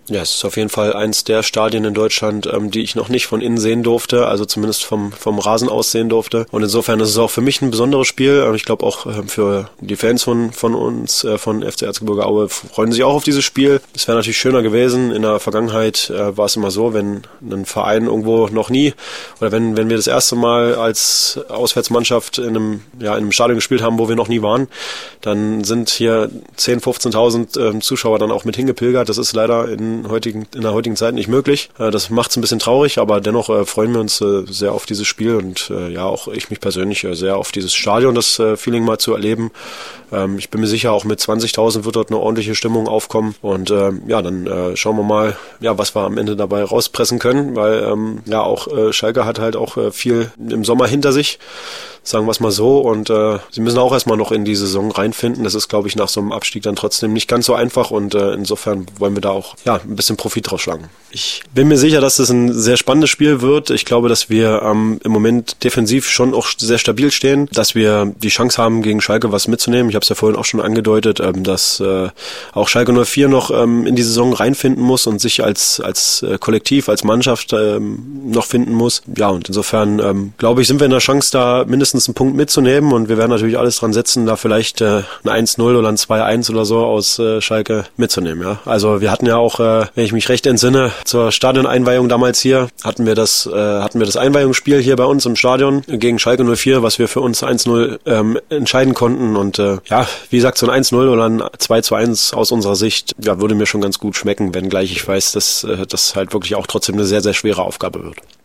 Ja, es ist auf jeden Fall eins der Stadien in Deutschland, die ich noch nicht von innen sehen durfte, also zumindest vom Rasen aus sehen durfte. Und insofern ist es auch für mich ein besonderes Spiel. Ich glaube auch für die Fans von uns, von FC Erzgebirge Aue, freuen sich auch auf dieses Spiel. Es wäre natürlich schöner gewesen. In der Vergangenheit war es immer so, wenn ein Verein irgendwo noch nie oder wenn wir das erste Mal als Auswärtsmannschaft in einem Stadion gespielt haben, wo wir noch nie waren, dann sind hier 10.000, 15.000 Zuschauer dann auch mit hingepilgert. Das ist leider in der heutigen Zeit nicht möglich. Das macht es ein bisschen traurig, aber dennoch freuen wir uns sehr auf dieses Spiel und auch ich mich persönlich sehr auf dieses Stadion, das Feeling mal zu erleben. Ich bin mir sicher, auch mit 20.000 wird dort eine ordentliche Stimmung aufkommen und dann schauen wir mal, was wir am Ende dabei rauspressen können, weil auch Schalke hat halt auch viel im Sommer hinter sich, sagen wir es mal so, und sie müssen auch erstmal noch in die Saison reinfinden. Das ist, glaube ich, nach so einem Abstieg dann trotzdem nicht ganz so einfach und insofern wollen wir da auch ein bisschen Profit draus schlagen. Ich bin mir sicher, dass das ein sehr spannendes Spiel wird. Ich glaube, dass wir im Moment defensiv schon auch sehr stabil stehen, dass wir die Chance haben, gegen Schalke was mitzunehmen. Ich habe es ja vorhin auch schon angedeutet, dass auch Schalke 04 noch in die Saison reinfinden muss und sich als Kollektiv, als Mannschaft noch finden muss. Ja, und insofern glaube ich, sind wir in der Chance, da mindestens einen Punkt mitzunehmen und wir werden natürlich alles dran setzen, da vielleicht ein 1-0 oder ein 2-1 oder so aus Schalke mitzunehmen. Ja, also wir hatten ja auch, wenn ich mich recht entsinne, zur Stadioneinweihung damals hier hatten wir das Einweihungsspiel hier bei uns im Stadion gegen Schalke 04, was wir für uns 1-0 entscheiden konnten und wie gesagt, so ein 1-0 oder ein 2-1 aus unserer Sicht, würde mir schon ganz gut schmecken, wenngleich ich weiß, dass das halt wirklich auch trotzdem eine sehr, sehr schwere Aufgabe wird.